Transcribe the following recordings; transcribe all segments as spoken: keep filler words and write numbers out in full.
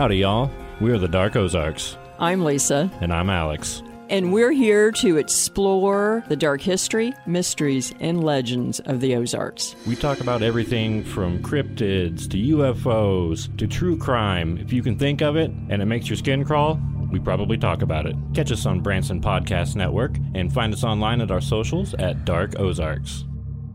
Howdy, y'all. We're the Dark Ozarks. I'm Lisa. And I'm Alex. And we're here to explore the dark history, mysteries, and legends of the Ozarks. We talk about everything from cryptids to U F Os to true crime. If you can think of it and it makes your skin crawl, we probably talk about it. Catch us on Branson Podcast Network and find us online at our socials at Dark Ozarks.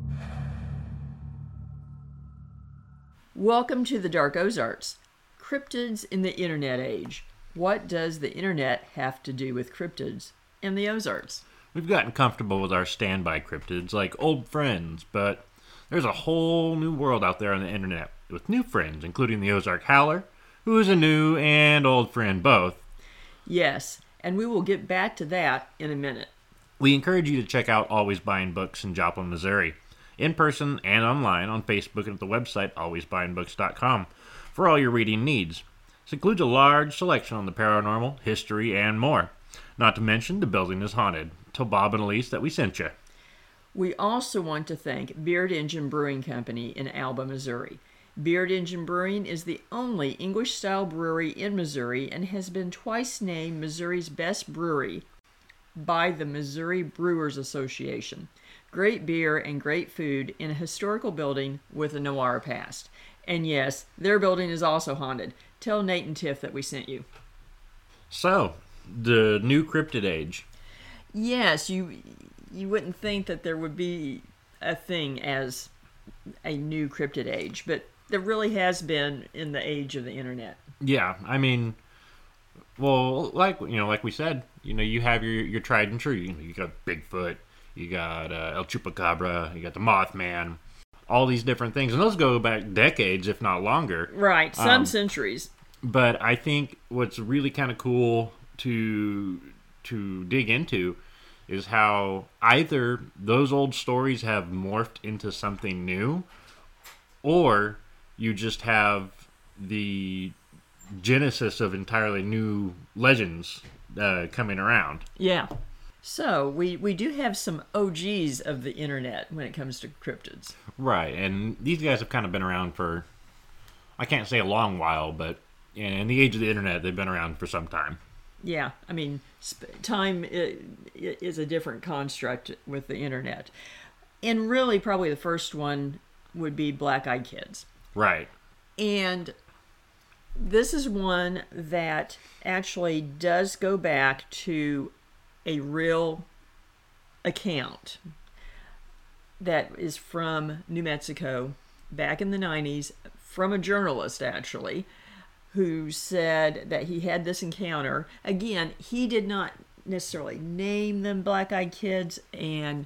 Welcome to the Dark Ozarks. Cryptids in the Internet Age. What does the Internet have to do with cryptids in the Ozarks? We've gotten comfortable with our standby cryptids like old friends, but there's a whole new world out there on the Internet with new friends, including the Ozark Howler, who is a new and old friend both. Yes, and we will get back to that in a minute. We encourage you to check out Always Buying Books in Joplin, Missouri, in person and online on Facebook and at the website always buying books dot com for all your reading needs. This includes a large selection on the paranormal, history, and more. Not to mention, the building is haunted. Tell Bob and Elise that we sent you. We also want to thank Beard Engine Brewing Company in Alba, Missouri. Beard Engine Brewing is the only English-style brewery in Missouri and has been twice named Missouri's best brewery by the Missouri Brewers Association. Great beer and great food in a historical building with a noir past. And yes, their building is also haunted. Tell Nate and Tiff that we sent you. So, the new cryptid age. Yes, you you wouldn't think that there would be a thing as a new cryptid age, but there really has been in the age of the internet. Yeah, I mean, well, like you know, like we said, you know, you have your, your tried and true. You know, you got Bigfoot, you got uh, El Chupacabra, you got the Mothman. All these different things, and those go back decades, if not longer. Right, some um, centuries. But I think what's really kind of cool to to dig into is how either those old stories have morphed into something new, or you just have the genesis of entirely new legends uh, coming around. Yeah. So, we, we do have some O Gs of the internet when it comes to cryptids. Right, and these guys have kind of been around for, I can't say a long while, but in the age of the internet, they've been around for some time. Yeah, I mean, sp- time is a different construct with the internet. And really, probably the first one would be Black Eyed Kids. Right. And this is one that actually does go back to a real account that is from New Mexico back in the nineties, from a journalist actually, who said that he had this encounter. Again, he did not necessarily name them Black Eyed Kids, and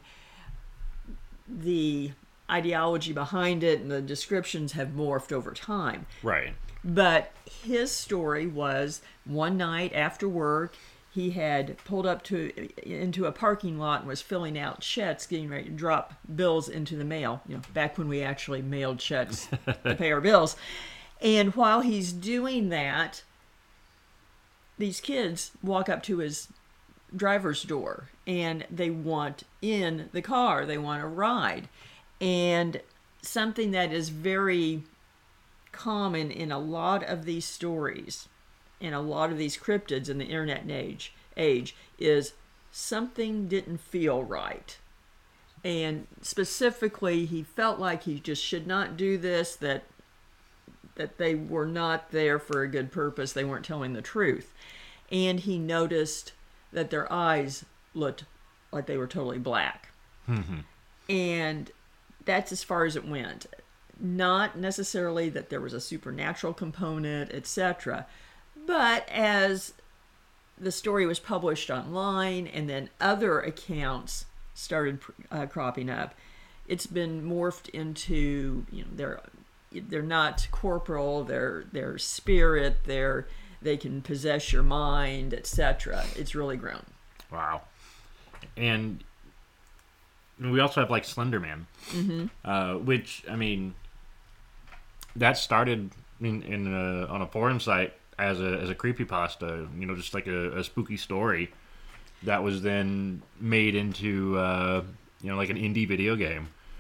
the ideology behind it and the descriptions have morphed over time. Right. But his story was one night after work, he had pulled up to into a parking lot and was filling out checks, getting ready to drop bills into the mail. You know, back when we actually mailed checks to pay our bills. And while he's doing that, these kids walk up to his driver's door and they want in the car. They want a ride. And something that is very common in a lot of these stories and a lot of these cryptids in the internet age, age is something didn't feel right. And specifically, he felt like he just should not do this, that that they were not there for a good purpose. They weren't telling the truth. And he noticed that their eyes looked like they were totally black. Mm-hmm. And that's as far as it went. Not necessarily that there was a supernatural component, et cetera. But as the story was published online and then other accounts started uh, cropping up, it's been morphed into, you know, they're they're not corporal, they're they're spirit, they're they can possess your mind, et cetera. It's really grown. Wow. And we also have like Slender Man, mm-hmm. uh, which I mean, that started in, in a, on a forum site as a as a creepypasta, you know, just like a, a spooky story that was then made into uh, you know, like an indie video game.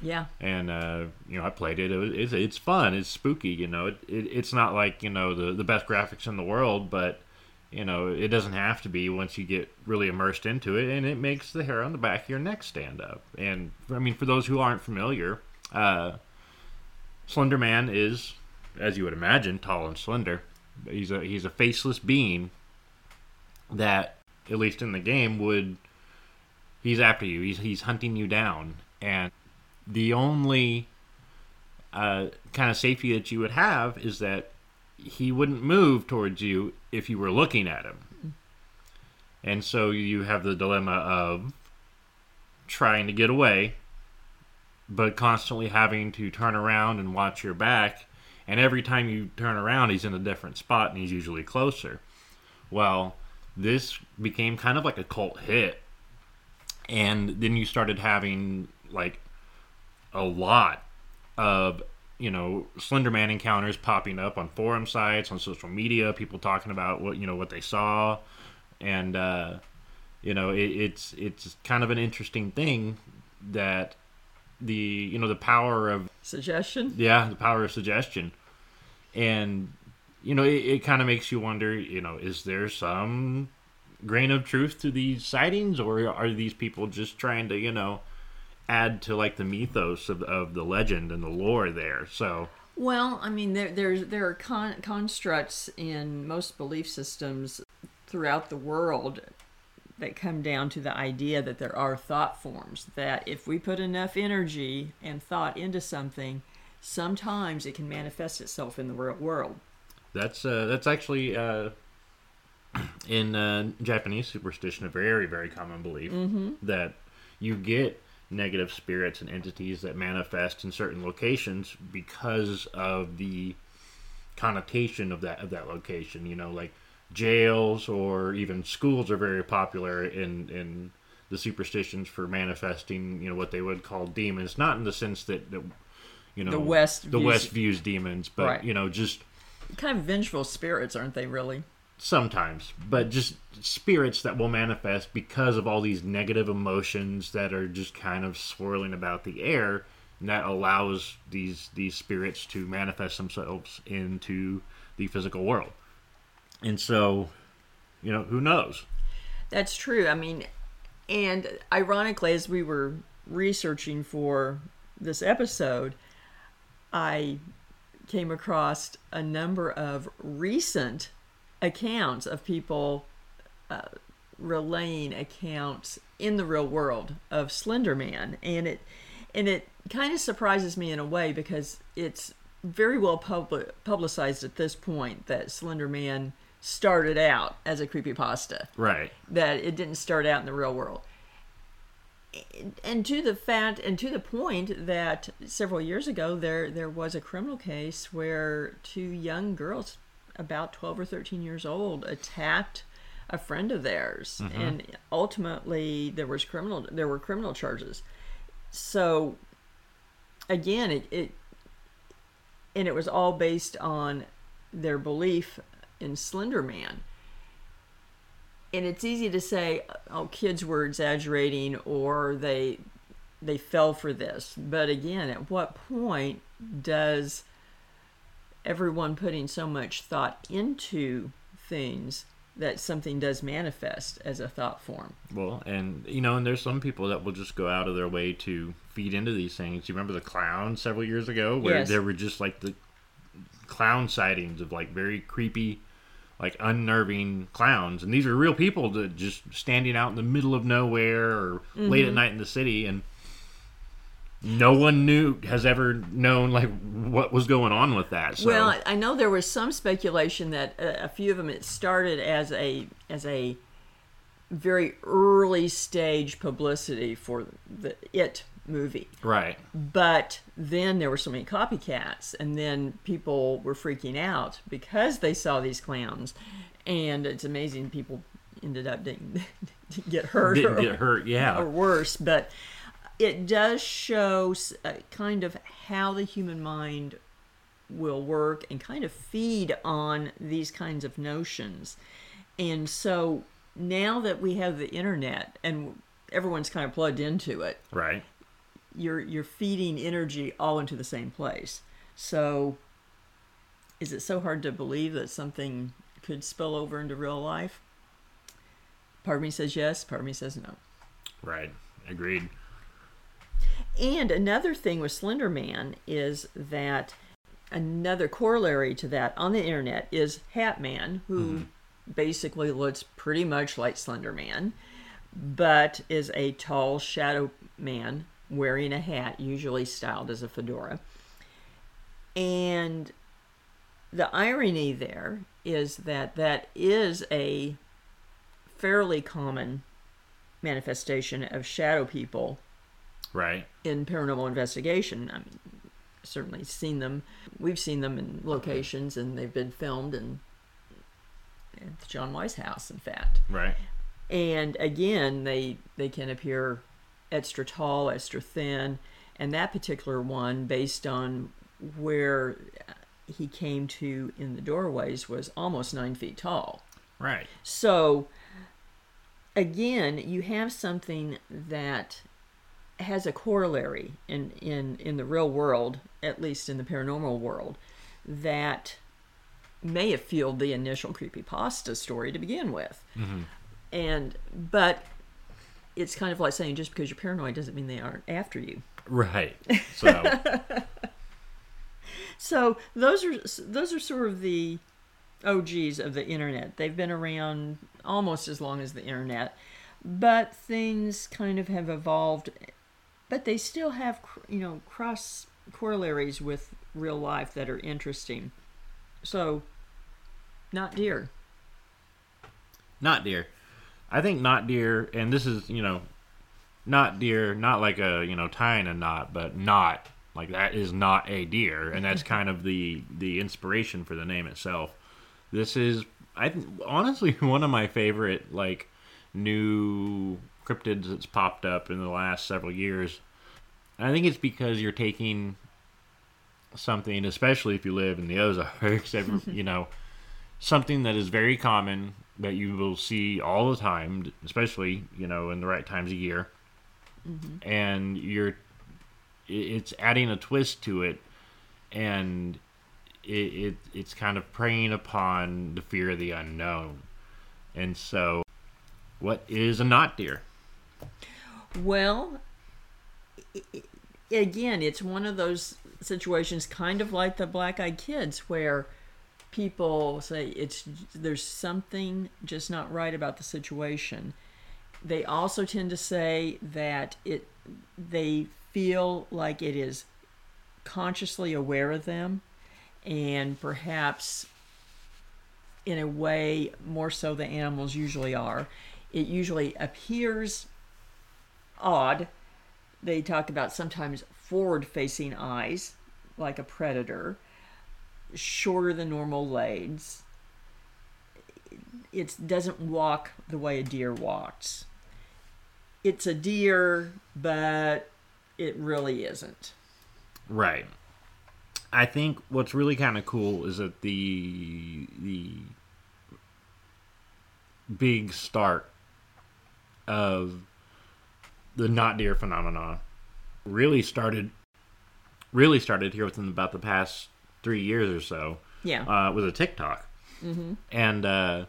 Yeah. And uh, you know, I played it. It was, it's, it's fun. It's spooky. You know, it, it it's not like, you know, the the best graphics in the world, but you know, it doesn't have to be once you get really immersed into it, and it makes the hair on the back of your neck stand up. And I mean, for those who aren't familiar, uh, Slender Man is, as you would imagine, tall and slender. He's a he's a faceless being that, at least in the game, would he's after you. He's he's hunting you down, and the only uh, kind of safety that you would have is that he wouldn't move towards you if you were looking at him. And so you have the dilemma of trying to get away, but constantly having to turn around and watch your back. And every time you turn around, he's in a different spot, and he's usually closer. Well, this became kind of like a cult hit. And then you started having, like, a lot of, you know, Slender Man encounters popping up on forum sites, on social media, people talking about what, you know, what they saw. And, uh, you know, it, it's it's kind of an interesting thing that the, you know, the power of suggestion. Yeah, the power of suggestion. And, you know, it, it kind of makes you wonder, you know, is there some grain of truth to these sightings, or are these people just trying to, you know, add to like the mythos of, of the legend and the lore there? So, well, I mean, there there's there are con- constructs in most belief systems throughout the world that come down to the idea that there are thought forms, that if we put enough energy and thought into something, sometimes it can manifest itself in the real world. That's uh, that's actually uh, in uh, Japanese superstition a very, very common belief, mm-hmm. that you get negative spirits and entities that manifest in certain locations because of the connotation of that of that location. You know, like jails or even schools are very popular in in the superstitions for manifesting, you know, what they would call demons. Not in the sense that, that you know, the West the views, West views demons, but right. you know, just kind of vengeful spirits, aren't they? Really. Sometimes, but just spirits that will manifest because of all these negative emotions that are just kind of swirling about the air, and that allows these these spirits to manifest themselves into the physical world. And so, you know, who knows? That's true. I mean, and ironically, as we were researching for this episode, I came across a number of recent accounts of people uh, relaying accounts in the real world of Slender Man, and it and it kind of surprises me in a way, because it's very well publi- publicized at this point that Slender Man started out as a creepypasta, right? That it didn't start out in the real world. And to the fact, and to the point that several years ago there there was a criminal case where two young girls, about twelve or thirteen years old, attacked a friend of theirs, mm-hmm. and ultimately there was criminal there were criminal charges. So again, it, it and it was all based on their belief in Slender Man. And it's easy to say, oh, kids were exaggerating, or they they fell for this. But again, at what point does everyone putting so much thought into things that something does manifest as a thought form? Well, and you know, and there's some people that will just go out of their way to feed into these things. You remember the clown several years ago, where yes. there were just like the clown sightings of like very creepy, like unnerving clowns, and these are real people that just standing out in the middle of nowhere or mm-hmm. late at night in the city, and no one knew has ever known like what was going on with that. So. Well, I know there was some speculation that a, a few of them, it started as a as a very early stage publicity for the It movie, right? But then there were so many copycats, and then people were freaking out because they saw these clowns, and it's amazing people ended up didn't, didn't get hurt didn't or, get hurt yeah or worse. But it does show uh, kind of how the human mind will work and kind of feed on these kinds of notions. And so now that we have the internet and everyone's kind of plugged into it, right, you're you're feeding energy all into the same place. So is it so hard to believe that something could spill over into real life? Part of me says yes, part of me says no. Right. Agreed. And another thing with Slender Man is that another corollary to that on the internet is Hat Man, who mm-hmm. basically looks pretty much like Slender Man, but is a tall shadow man wearing a hat, usually styled as a fedora. And the irony there is that that is a fairly common manifestation of shadow people, right, in paranormal investigation. I mean, certainly seen them. We've seen them in locations, and they've been filmed in at the John Weiss house, in fact. Right. And again, they they can appear extra tall, extra thin, and that particular one, based on where he came to in the doorways, was almost nine feet tall. Right. So again, you have something that has a corollary in, in, in the real world, at least in the paranormal world, that may have fueled the initial creepypasta story to begin with. Mm-hmm. And but it's kind of like saying just because you're paranoid doesn't mean they aren't after you. Right. So so those are those are sort of the O Gs of the internet. They've been around almost as long as the internet, but things kind of have evolved. But they still have, you know, cross corollaries with real life that are interesting. So, not deer. Not deer. I think not deer, and this is, you know, not deer, not like a, you know, tying a knot, but not, like that is not a deer. And that's kind of the, the inspiration for the name itself. This is, I th- honestly, one of my favorite, like, new cryptids that's popped up in the last several years. And I think it's because you're taking something, especially if you live in the Ozarks, every, you know, something that is very common that you will see all the time, especially, you know, in the right times of year. Mm-hmm. And you're, it's adding a twist to it, and it, it it's kind of preying upon the fear of the unknown. And so, what is a not deer? Well, it, again, it's one of those situations, kind of like the Black-Eyed Kids, where people say it's there's something just not right about the situation. They also tend to say that it they feel like it is consciously aware of them, and perhaps in a way more so than animals usually are. It usually appears odd. They talk about sometimes forward-facing eyes, like a predator, shorter than normal legs. It doesn't walk the way a deer walks. It's a deer, but it really isn't. Right. I think what's really kind of cool is that the the big start of the not deer phenomenon really started really started here within about the past three years or so. Yeah. Uh, with a TikTok. Mm-hmm. And uh,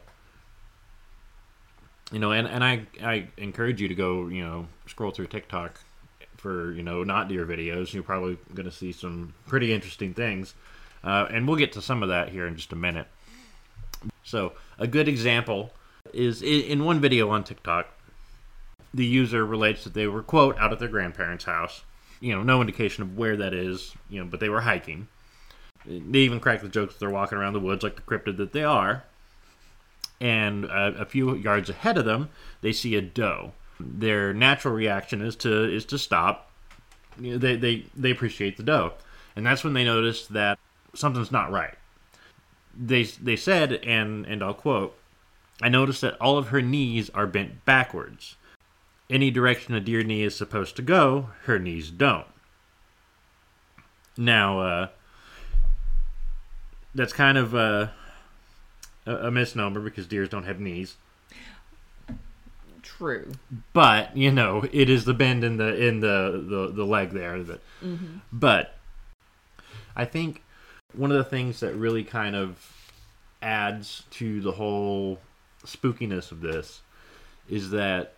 you know, and, and I I encourage you to go, you know, scroll through TikTok for, you know, not deer videos. You're probably going to see some pretty interesting things. Uh, and we'll get to some of that here in just a minute. So, a good example is in one video on TikTok, the user relates that they were, quote, out at their grandparents' house. You know, no indication of where that is, you know, but they were hiking. They even crack the joke that they're walking around the woods like the cryptid that they are. And uh, a few yards ahead of them, they see a doe. Their natural reaction is to is to stop. You know, they, they, they appreciate the doe. And that's when they notice that something's not right. They they said, and, and I'll quote, "I noticed that all of her knees are bent backwards. Any direction a deer knee is supposed to go, her knees don't." Now, uh, that's kind of uh, a, a misnomer because deers don't have knees. True. But, you know, it is the bend in the in the, the, the leg there. That, mm-hmm. But I think one of the things that really kind of adds to the whole spookiness of this is that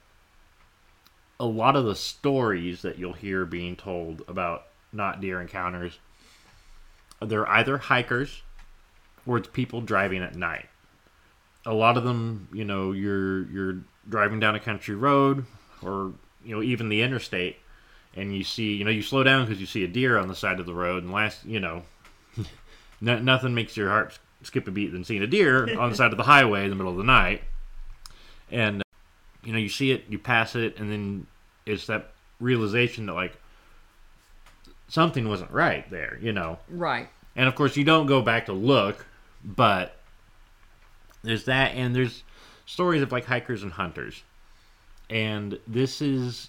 a lot of the stories that you'll hear being told about not deer encounters, they're either hikers or it's people driving at night. A lot of them, you know, you're you're driving down a country road or, you know, even the interstate, and you see, you know, you slow down because you see a deer on the side of the road, and last, you know, no, nothing makes your heart skip a beat than seeing a deer on the side of the highway in the middle of the night. And, you know, you see it, you pass it, and then it's that realization that, like, something wasn't right there, you know. Right. And, of course, you don't go back to look, but there's that, and there's stories of, like, hikers and hunters. And this is,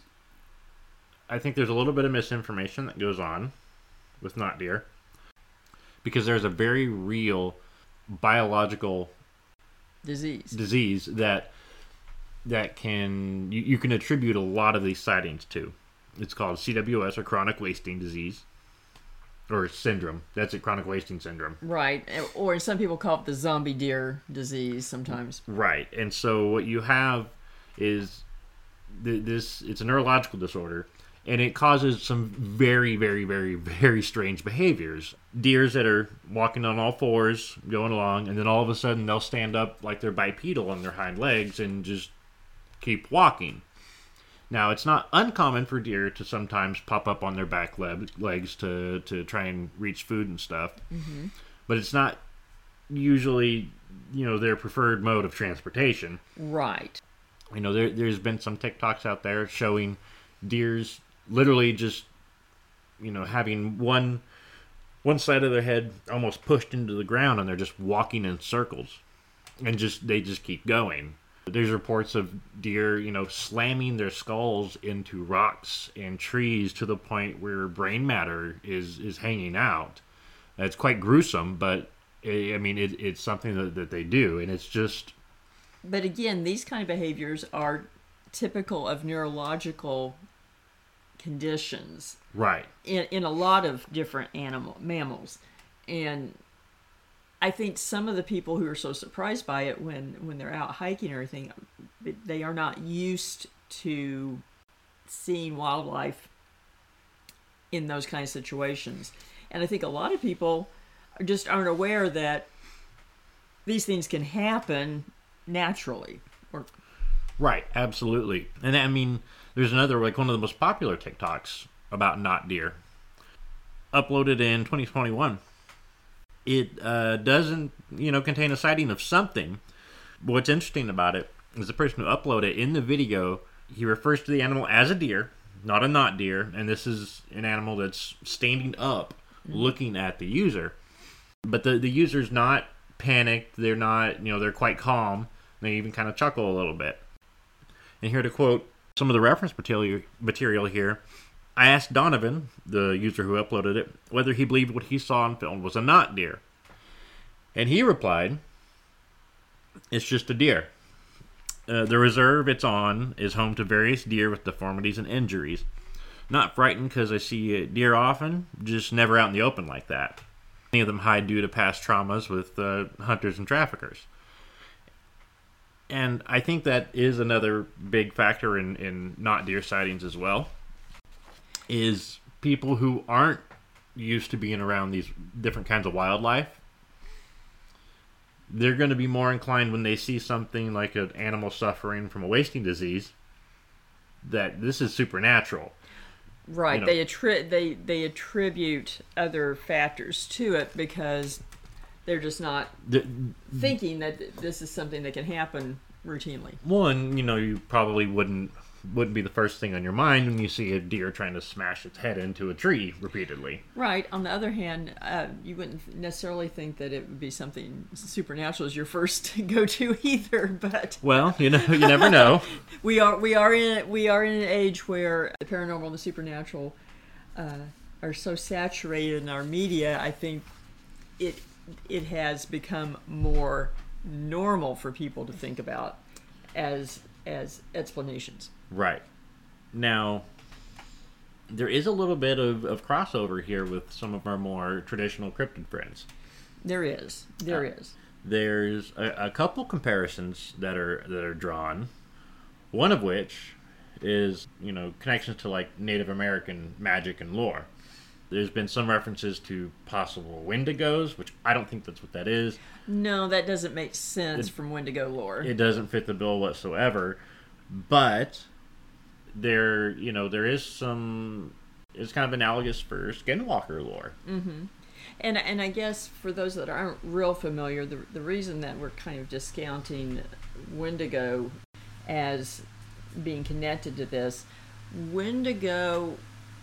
I think there's a little bit of misinformation that goes on with not deer, because there's a very real biological disease disease that that can you, you can attribute a lot of these sightings to. It's called C W S, or chronic wasting disease, or syndrome. That's it, chronic wasting syndrome. Right, or some people call it the zombie deer disease sometimes. Right, and so what you have is th- this. It's a neurological disorder, and it causes some very, very, very, very strange behaviors. Deers that are walking on all fours, going along, and then all of a sudden they'll stand up like they're bipedal on their hind legs and just keep walking. Now, it's not uncommon for deer to sometimes pop up on their back leg, legs to, to try and reach food and stuff. Mm-hmm. But it's not usually, you know, their preferred mode of transportation. Right. You know, there, there's been some TikToks out there showing deers literally just, you know, having one one side of their head almost pushed into the ground, and they're just walking in circles, and just they just keep going. There's reports of deer, you know, slamming their skulls into rocks and trees to the point where brain matter is, is hanging out. It's quite gruesome, but I mean, it, it's something that, that they do, and it's just. But again, these kind of behaviors are typical of neurological conditions, right? In in a lot of different animal mammals, and I think some of the people who are so surprised by it when when they're out hiking or anything, they are not used to seeing wildlife in those kind of situations, and I think a lot of people just aren't aware that these things can happen naturally. Or right, absolutely. And I mean, there's another, like one of the most popular TikToks about not deer, uploaded in twenty twenty-one. It uh, doesn't, you know, contain a sighting of something. What's interesting about it is the person who uploaded it, in the video, he refers to the animal as a deer, not a not deer, and this is an animal that's standing up, mm-hmm. looking at the user. But the, the user's not panicked, they're not, you know, they're quite calm, they even kind of chuckle a little bit. And here to quote some of the reference material, material here, I asked Donovan, the user who uploaded it, whether he believed what he saw on film was a not deer. And he replied, "It's just a deer. Uh, the reserve it's on is home to various deer with deformities and injuries. Not frightened because I see deer often, just never out in the open like that. Many of them hide due to past traumas with uh, hunters and traffickers." And I think that is another big factor in, in not deer sightings as well, is people who aren't used to being around these different kinds of wildlife. They're going to be more inclined when they see something like an animal suffering from a wasting disease that this is supernatural. Right. You know, they attri- they they attribute other factors to it because they're just not the, thinking that this is something that can happen routinely. One, you know, you probably wouldn't wouldn't be the first thing on your mind when you see a deer trying to smash its head into a tree repeatedly. Right. On the other hand, uh, you wouldn't necessarily think that it would be something supernatural as your first go-to either. But well, you know, you never know. we are we are in we are in an age where the paranormal and the supernatural uh, are so saturated in our media. I think it it has become more normal for people to think about as as explanations. Right. Now, there is a little bit of, of crossover here with some of our more traditional cryptid friends. There is. There Uh, is. There's a, a couple comparisons that are that are drawn. One of which is, you know, connections to like Native American magic and lore. There's been some references to possible Wendigos, which I don't think that's what that is. No, that doesn't make sense It- from Wendigo lore. It doesn't fit the bill whatsoever. But there, you know, there is some. It's kind of analogous for Skinwalker lore. Mm-hmm. And and I guess for those that aren't real familiar, the the reason that we're kind of discounting Wendigo as being connected to this, Wendigo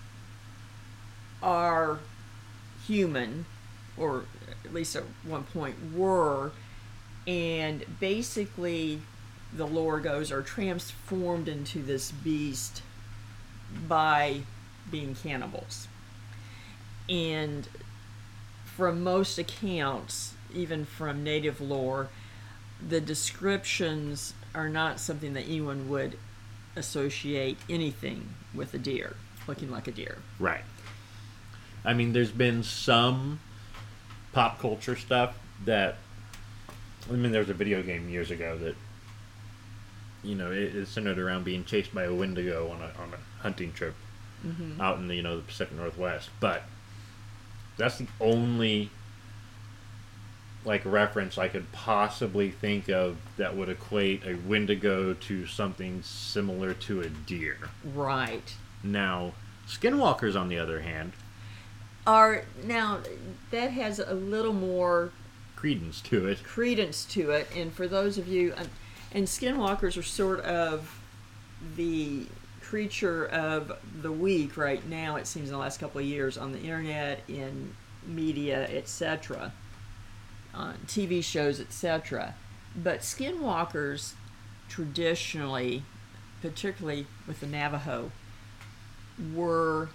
are human, or at least at one point were, and basically the lore goes are transformed into this beast by being cannibals. And from most accounts, even from native lore, the descriptions are not something that anyone would associate anything with a deer, looking like a deer. Right. I mean, there's been some pop culture stuff that. I mean, there was a video game years ago that, you know, it, it centered around being chased by a Wendigo on a on a hunting trip Mm-hmm. out in the, you know, the Pacific Northwest. But that's the only like reference I could possibly think of that would equate a Wendigo to something similar to a deer. Right. Now, Skinwalkers, on the other hand, Are now that has a little more credence to it. credence to it, and for those of you, and skinwalkers are sort of the creature of the week right now, it seems, in the last couple of years on the internet, in media, etc., on T V shows, etc. But skinwalkers traditionally, particularly with the Navajo, were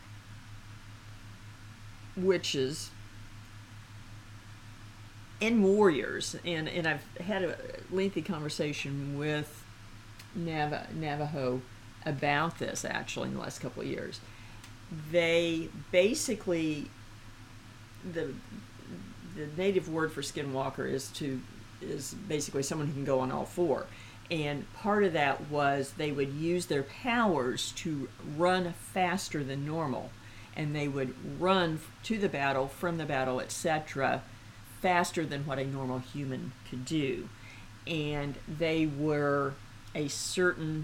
witches and warriors, and, and I've had a lengthy conversation with Nav- Navajo about this actually in the last couple of years. They basically, the the native word for skinwalker is to is basically someone who can go on all four, and part of that was they would use their powers to run faster than normal, and they would run to the battle, from the battle, et cetera, faster than what a normal human could do. And they were a certain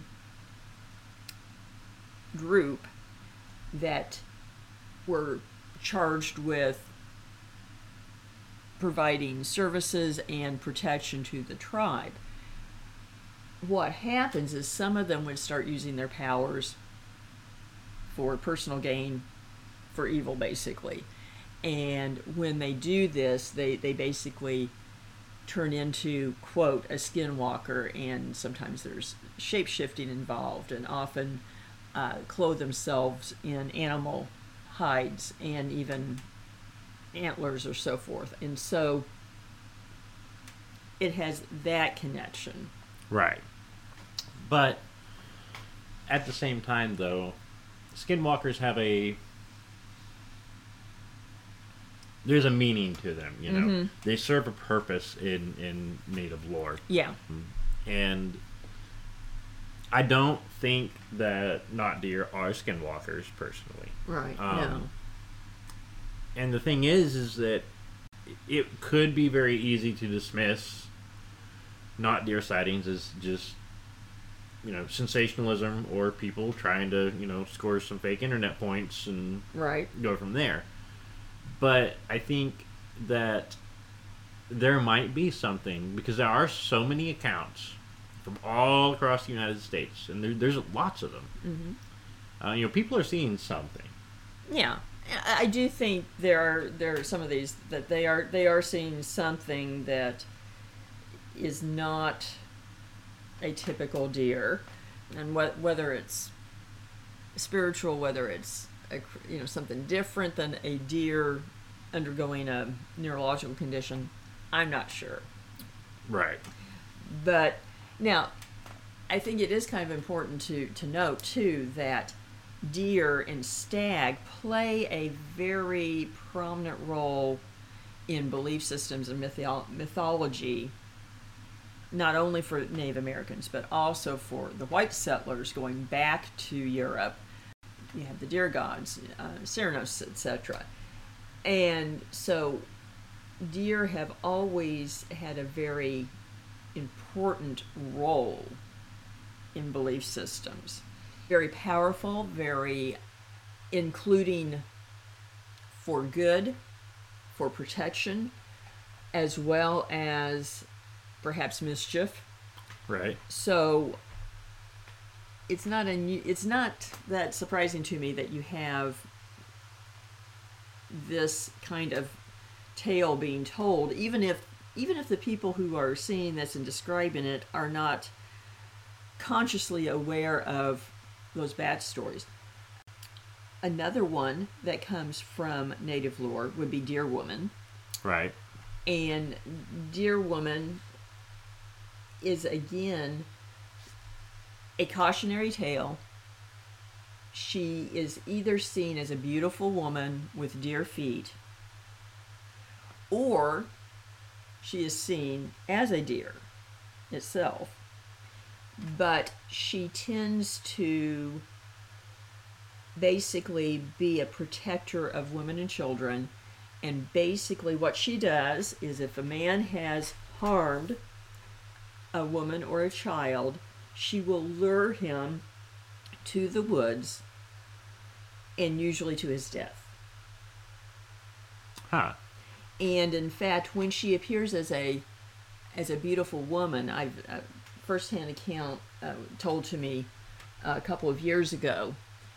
group that were charged with providing services and protection to the tribe. What happens is some of them would start using their powers for personal gain, for evil, basically. And when they do this, they, they basically turn into, quote, a skinwalker, and sometimes there's shape-shifting involved, and often uh, clothe themselves in animal hides and even antlers or so forth. And so it has that connection. Right. But at the same time, though, skinwalkers have a there's a meaning to them, you know. Mhm. They serve a purpose in, in native lore. Yeah. And I don't think that not deer are skinwalkers, personally. Right. Um, no. And the thing is, is that it could be very easy to dismiss not deer sightings as just, you know, sensationalism or people trying to, you know, score some fake internet points and Right. go from there. But I think that there might be something, because there are so many accounts from all across the United States, and there, there's lots of them. Mm-hmm. Uh, you know, people are seeing something. Yeah, I I do think there are there are some of these that they are they are seeing something that is not a typical deer, and wh- whether it's spiritual, whether it's a, cr- you know something different than a deer undergoing a neurological condition, I'm not sure. Right. But now, I think it is kind of important to, to note, too, that deer and stag play a very prominent role in belief systems and mytho- mythology, not only for Native Americans, but also for the white settlers going back to Europe. You have the deer gods, uh, Cernunnos, et cetera. And so deer have always had a very important role in belief systems. Very powerful, very including for good, for protection, as well as perhaps mischief. Right. So it's not a, it's not that surprising to me that you have this kind of tale being told, even if even if the people who are seeing this and describing it are not consciously aware of those backstories. Another one that comes from Native lore would be Deer Woman. Right. And Deer Woman is, again, a cautionary tale. She is either seen as a beautiful woman with deer feet, or she is seen as a deer itself. But she tends to basically be a protector of women and children. And basically what she does is if a man has harmed a woman or a child, she will lure him to the woods, and usually to his death. Huh. And in fact, when she appears as a as a beautiful woman, I've a first-hand account uh, told to me a couple of years ago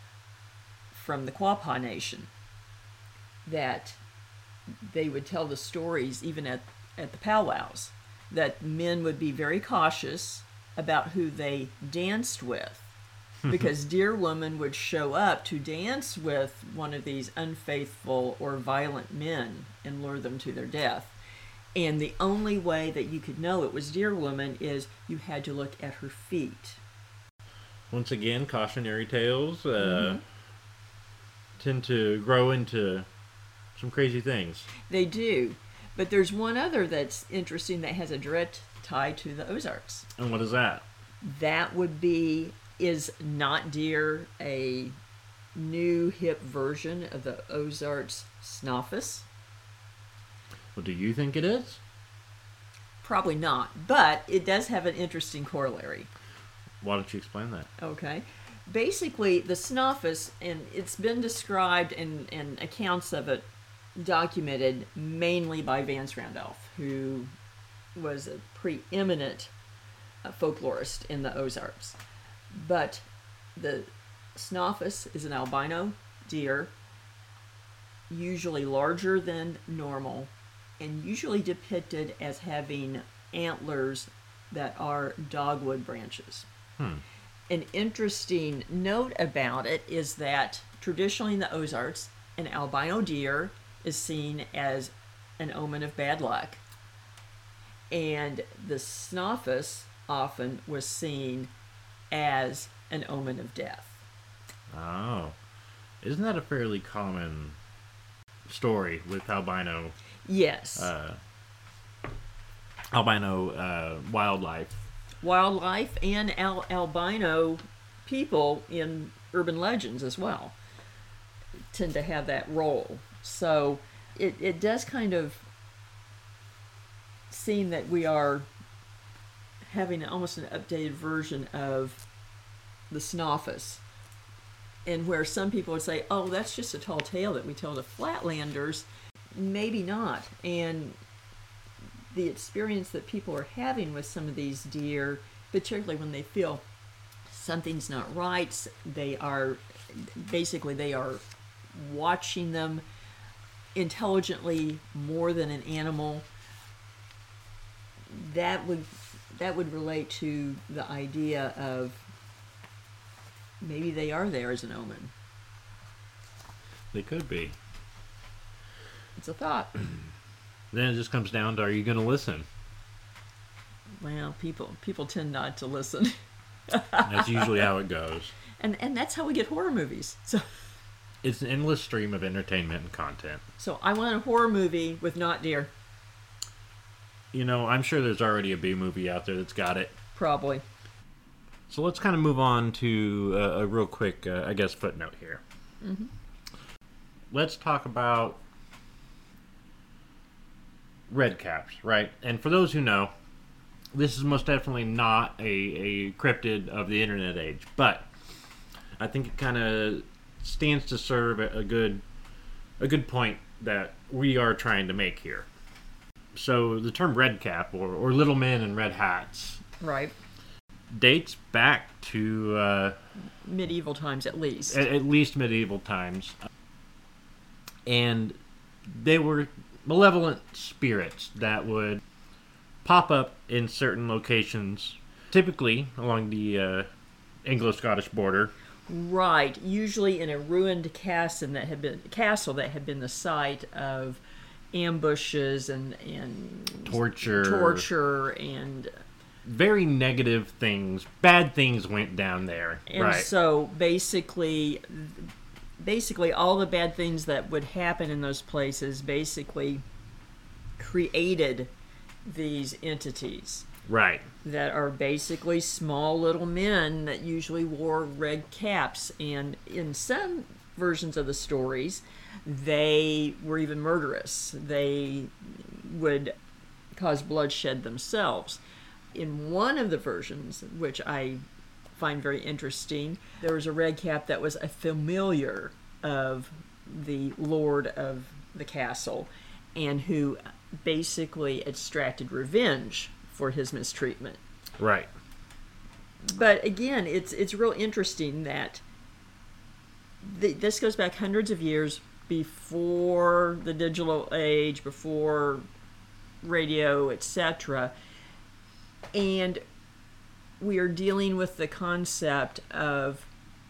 from the Quapaw Nation that they would tell the stories even at, at the powwows, that men would be very cautious about who they danced with, because Deer Woman would show up to dance with one of these unfaithful or violent men and lure them to their death. And the only way that you could know it was Deer Woman is you had to look at her feet. Once again, cautionary tales uh, Mm-hmm. tend to grow into some crazy things. They do. But there's one other that's interesting that has a direct tie to the Ozarks. And what is that? That would be, is Not Deer a new hip version of the Ozarks Snuffus? Well, do you think it is? Probably not, but it does have an interesting corollary. Why don't you explain that? Okay. Basically, the Snuffus, and it's been described and, and accounts of it documented mainly by Vance Randolph, who was a preeminent uh, folklorist in the Ozarks. But the Snuffus is an albino deer, usually larger than normal, and usually depicted as having antlers that are dogwood branches. Hmm. An interesting note about it is that traditionally in the Ozarks, an albino deer is seen as an omen of bad luck, and the Snuffus often was seen as an omen of death. Oh. Isn't that a fairly common story with albino Yes. uh, albino uh, wildlife? Wildlife and al- albino people in urban legends as well tend to have that role. So it, it does kind of seem that we are having almost an updated version of the Snuffus, and where some people would say, oh, that's just a tall tale that we tell to Flatlanders. Maybe not. And the experience that people are having with some of these deer, particularly when they feel something's not right, they are basically they are watching them intelligently more than an animal. That would that would relate to the idea of maybe they are there as an omen. They could be. It's a thought. Then it just comes down to, are you going to listen? Well, people people tend not to listen. That's usually how it goes. And and that's how we get horror movies. So It's an endless stream of entertainment and content. so I want a horror movie with not deer. You know, I'm sure there's already a B movie out there that's got it. Probably. So let's kind of move on to a, a real quick, uh, I guess, footnote here. Mm-hmm. Let's talk about red caps, right? And for those who know, this is most definitely not a, a cryptid of the internet age, but I think it kind of stands to serve a, a good a good point that we are trying to make here. So the term red cap, or, or little men in red hats, Right. dates back to uh, Medieval times, at least. at, at least medieval times, and they were malevolent spirits that would pop up in certain locations, typically along the uh, Anglo-Scottish border. Right. Usually in a ruined castle that had been castle that had been the site of ambushes and and Torture. torture and Very negative things, bad things went down there. and right. so basically basically all the bad things that would happen in those places basically created these entities right. that are basically small little men that usually wore red caps, and in some versions of the stories they were even murderous. They would cause bloodshed themselves. In one of the versions, which I find very interesting, there was a red cap that was a familiar of the lord of the castle and who basically extracted revenge for his mistreatment. Right. But again, it's it's real interesting that th- this goes back hundreds of years before the digital age, before radio, et cetera. And we are dealing with the concept of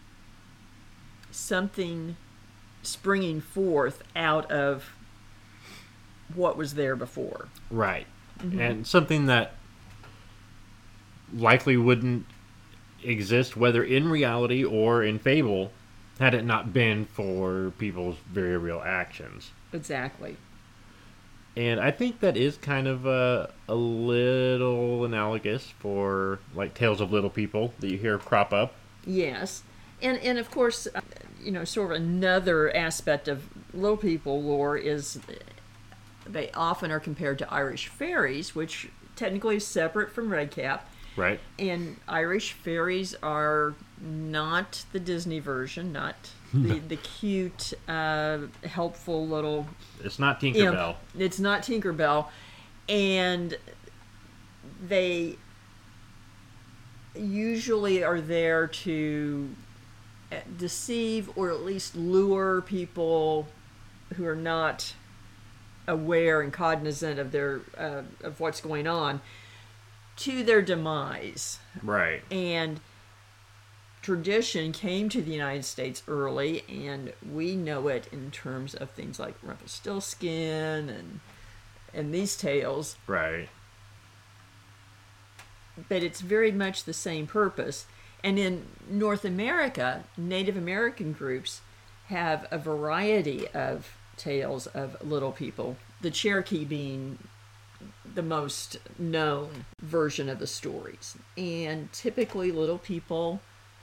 something springing forth out of what was there before. Right. Mm-hmm. And something that likely wouldn't exist, whether in reality or in fable, had it not been for people's very real actions. Exactly. And I think that is kind of a, a little analogous for like tales of little people that you hear crop up. Yes. And and of course, uh, you know, sort of another aspect of little people lore is they often are compared to Irish fairies, which technically is separate from Redcap. Right. And Irish fairies are not the Disney version, not the, the cute, uh, helpful little It's not imp. Tinkerbell. It's not Tinkerbell. And they usually are there to deceive or at least lure people who are not aware and cognizant of their uh, of what's going on to their demise. Right. And tradition came to the United States early, and we know it in terms of things like Rumpelstiltskin and and these tales. Right. But it's very much the same purpose. And in North America, Native American groups have a variety of tales of little people, the Cherokee being the most known version of the stories. And typically little people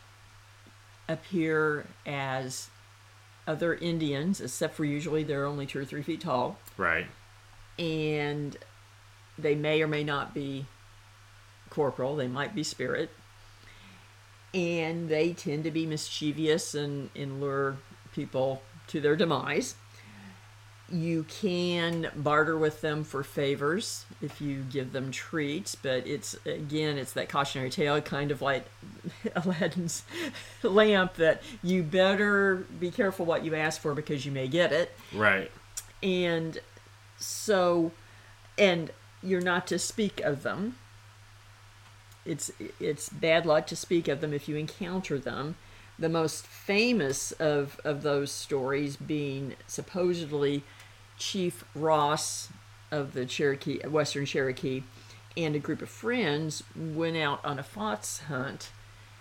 appear as other Indians, except for usually they're only two or three feet tall. Right. And they may or may not be corporal, they might be spirit. And they tend to be mischievous and, and lure people to their demise. You can barter with them for favors if you give them treats, but it's, again, it's that cautionary tale, kind of like Aladdin's lamp, that you better be careful what you ask for because you may get it. Right. And so, and you're not to speak of them. It's it's bad luck to speak of them if you encounter them. The most famous of, of those stories being supposedly Chief Ross of the Cherokee, Western Cherokee, and a group of friends went out on a fox hunt,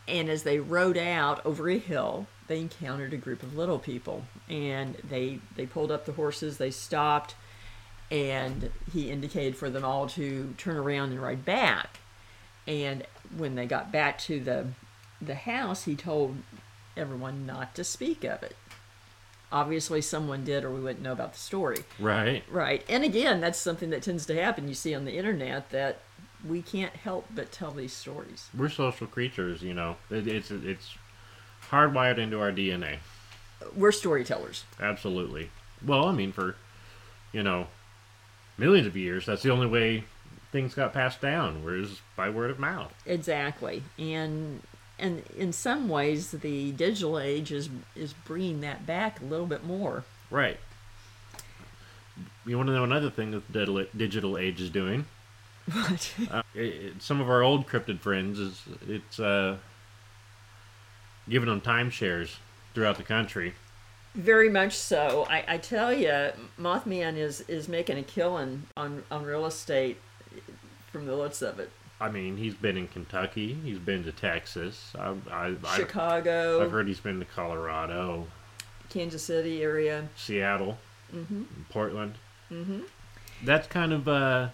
And as they rode out over a hill, they encountered a group of little people. And they, they pulled up the horses, they stopped, and he indicated for them all to turn around and ride back. And when they got back to the the house, he told everyone not to speak of it. Obviously someone did, or we wouldn't know about the story. Right. Right. And again, that's something that tends to happen. You see on the internet that we can't help but tell these stories. We're social creatures, you know. It, it's it's hardwired into our D N A. We're storytellers. Absolutely. Well, I mean, for, you know, millions of years, that's the only way things got passed down, was by word of mouth. Exactly. And and in some ways, the digital age is is bringing that back a little bit more. Right. You want to know another thing that the digital age is doing? What? uh, it, it, some of our old cryptid friends, is it's uh, giving them timeshares throughout the country. Very much so. I, I tell you, Mothman is, is making a killing on, on real estate from the looks of it. I mean, he's been in Kentucky. He's been to Texas. I, I, Chicago. I've, I've heard he's been to Colorado. Kansas City area. Seattle. Mm-hmm. Portland. Mm-hmm. That's kind of, uh,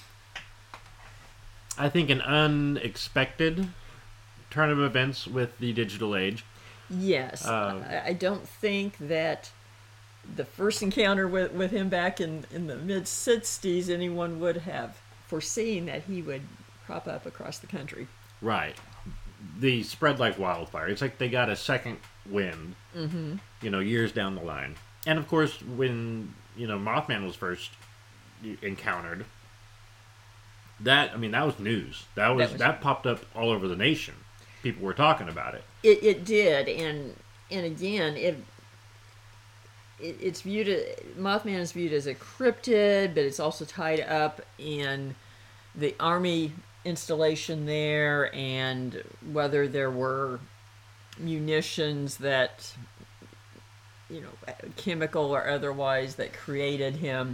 I think, an unexpected turn of events with the digital age. Yes. Uh, I, I don't think that the first encounter with, with him back in, in the mid-sixties, anyone would have foreseen that he would crop up across the country. Right. They spread like wildfire. It's like they got a second wind, mm-hmm. you know, years down the line. And of course, when, you know, Mothman was first encountered, that, I mean, that was news. That was, that, was, that popped up all over the nation. People were talking about it. It it did, and and again, it, it it's viewed as, Mothman is viewed as a cryptid, but it's also tied up in the Army installation there, and whether there were munitions that, you know, chemical or otherwise, that created him.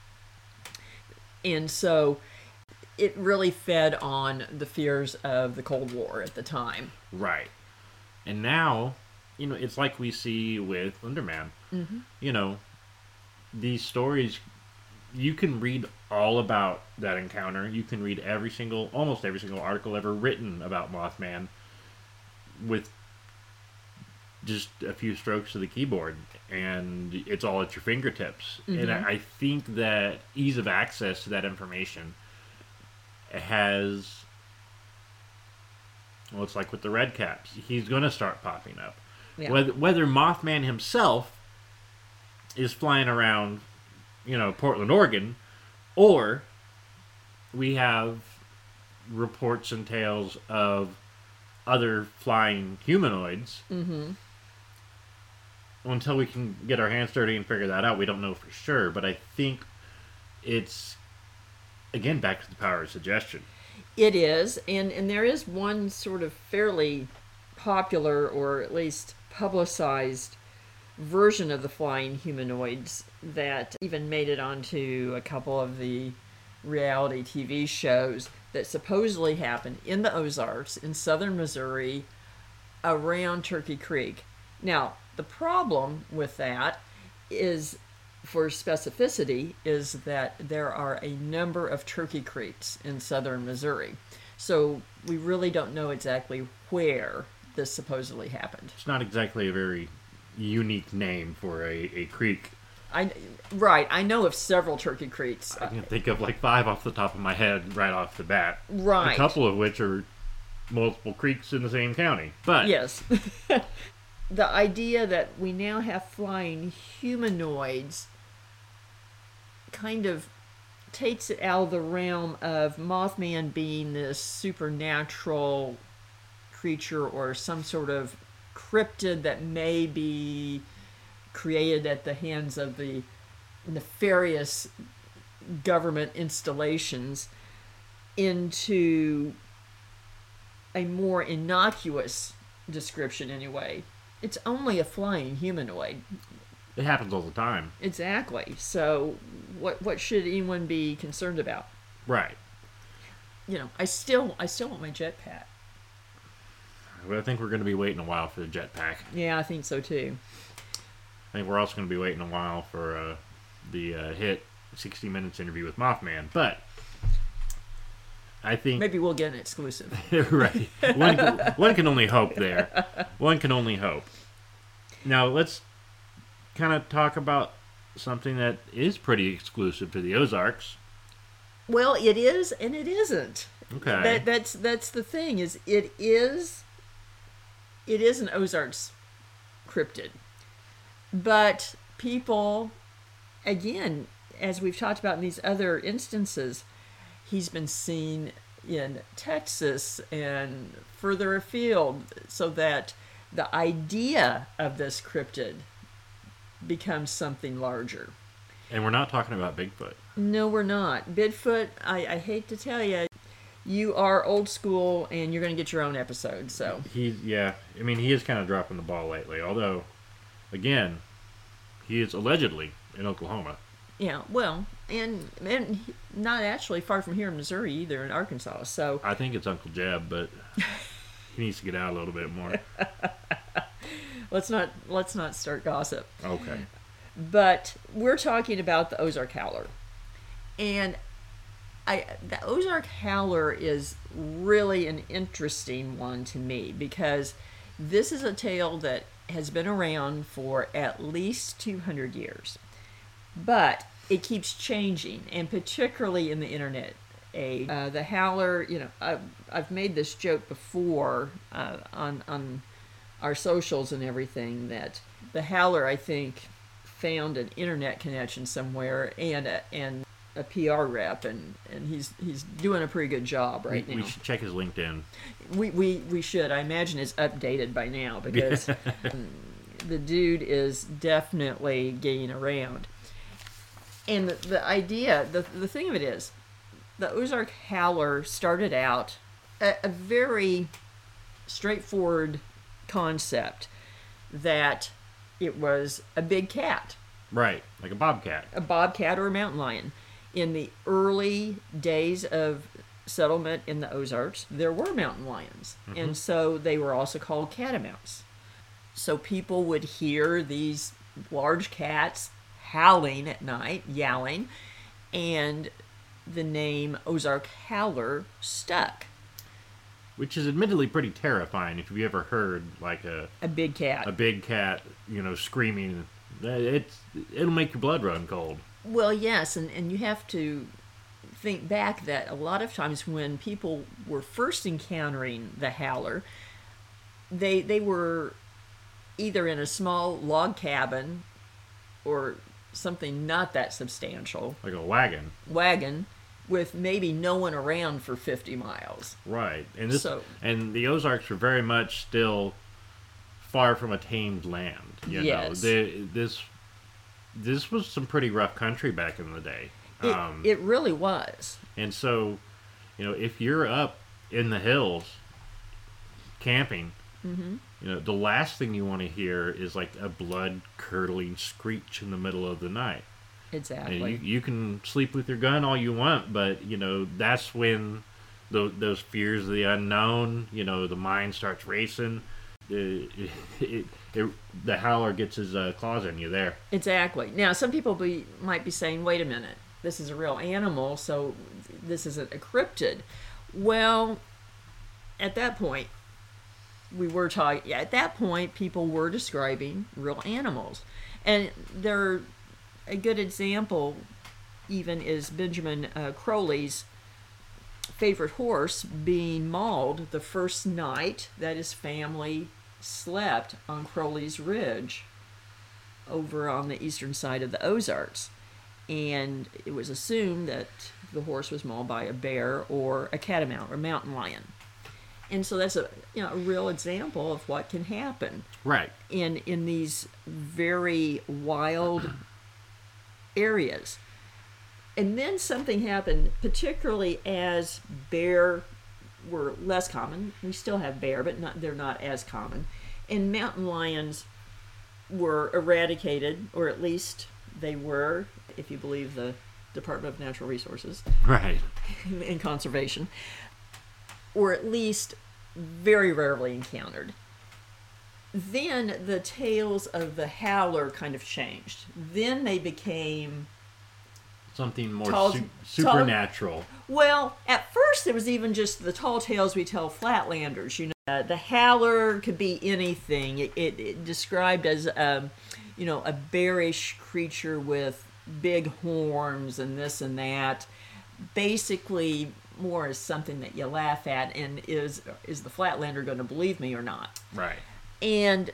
And so it really fed on the fears of the Cold War at the time. Right. And now, you know, it's like we see with Slenderman. Mm-hmm. You know, these stories, you can read all about that encounter. You can read every single, almost every single article ever written about Mothman with just a few strokes of the keyboard, and it's all at your fingertips. Mm-hmm. And I, I think that ease of access to that information has, well, it's like with the red caps. He's going to start popping up. Yeah. Whether, whether Mothman himself is flying around, you know, Portland, Oregon, or we have reports and tales of other flying humanoids. Mm-hmm. Until we can get our hands dirty and figure that out, we don't know for sure. But I think it's, again, back to the power of suggestion. It is, and, and there is one sort of fairly popular, or at least publicized, version of the flying humanoids that even made it onto a couple of the reality T V shows that supposedly happened in the Ozarks in southern Missouri around Turkey Creek. Now, the problem with that is, for specificity, is that there are a number of Turkey Creeks in southern Missouri. So we really don't know exactly where this supposedly happened. It's not exactly a very unique name for a, a creek. I, right, I know of several Turkey Creeks. I can think of like five off the top of my head right off the bat. Right. A couple of which are multiple creeks in the same county. But yes. The idea that we now have flying humanoids kind of takes it out of the realm of Mothman being this supernatural creature or some sort of cryptid that may be created at the hands of the nefarious government installations into a more innocuous description anyway. It's only a flying humanoid. it happens all the time. Exactly. So what what should anyone be concerned about? Right. You know, I still I still want my jetpack. but I think we're going to be waiting a while for the jetpack. Yeah, I think so too. I think we're also going to be waiting a while for uh, the uh, hit sixty Minutes interview with Mothman. But I think maybe we'll get an exclusive. Right. One, one can only hope there. One can only hope. Now let's kind of talk about something that is pretty exclusive to the Ozarks. Well, it is and it isn't. Okay. That, that's that's the thing is it is it is an Ozarks cryptid, but people, again, as we've talked about in these other instances, he's been seen in Texas and further afield, so that the idea of this cryptid becomes something larger. And we're not talking about Bigfoot. No, we're not. Bigfoot, I, I hate to tell you, you are old school and you're going to get your own episode. So He's, yeah, I mean, he is kind of dropping the ball lately. Although, again, he is allegedly in Oklahoma. yeah, well, and and not actually far from here in Missouri either, in Arkansas. So I think it's Uncle Jeb, but he needs to get out a little bit more. let's not let's not start gossip. Okay. But we're talking about the Ozark Howler, and I the Ozark Howler is really an interesting one to me because this is a tale that has been around for at least two hundred years, but it keeps changing, and particularly in the internet age. Uh, the Howler, you know, I've, I've made this joke before uh, on on our socials and everything that the Howler, I think, found an internet connection somewhere and a, and a P R rep, and, and he's he's doing a pretty good job right we, now. We should check his LinkedIn. We, we we should. I imagine it's updated by now because the dude is definitely getting around. And the, the idea, the the thing of it is, the Ozark Howler started out a, a very straightforward concept that it was a big cat, Right, like a bobcat. a bobcat or a mountain lion. In the early days of settlement in the Ozarks, there were mountain lions, Mm-hmm. and so they were also called catamounts. So people would hear these large cats howling at night, yowling, and the name Ozark Howler stuck. Which is admittedly pretty terrifying if you've ever heard like a A big cat. a big cat, you know, screaming. It's it'll make your blood run cold. Well, yes, and, and you have to think back that a lot of times when people were first encountering the howler, they they were either in a small log cabin or something not that substantial, Like a wagon. wagon, with maybe no one around for fifty miles. Right. And this So- and the Ozarks are very much still far from a tamed land. You Yes. know, they, this this was some pretty rough country back in the day. It, Um, it really was. and so, you know, if you're up in the hills camping, Mm-hmm. you know, the last thing you want to hear is like a blood curdling screech in the middle of the night. Exactly. And you, you can sleep with your gun all you want, but, you know, that's when the, those fears of the unknown, you know, the mind starts racing. It, it, it, the howler gets his uh, claws in you there. Exactly. Now, some people be, might be saying, wait a minute, this is a real animal, so this isn't a cryptid. Well, at that point, we were talking, yeah, at that point, people were describing real animals. And there, a good example even is Benjamin uh, Crowley's favorite horse being mauled the first night that his family slept on Crowley's Ridge over on the eastern side of the Ozarks. And it was assumed that the horse was mauled by a bear or a catamount or a mountain lion. And so that's a you know a real example of what can happen Right. in in these very wild areas. And then something happened, particularly as bear were less common. We still have bear, but not they're not as common. And mountain lions were eradicated, or at least they were, if you believe the Department of Natural Resources Right. and Conservation, or at least very rarely encountered. Then the tales of the Howler kind of changed. Then they became something more tall, su- supernatural. Tall, well, at first it was even just the tall tales we tell Flatlanders. You know, uh, the Howler could be anything. It, it, it described as, um, you know, a bearish creature with big horns and this and that. Basically, more as something that you laugh at, and is is the Flatlander going to believe me or not? Right. And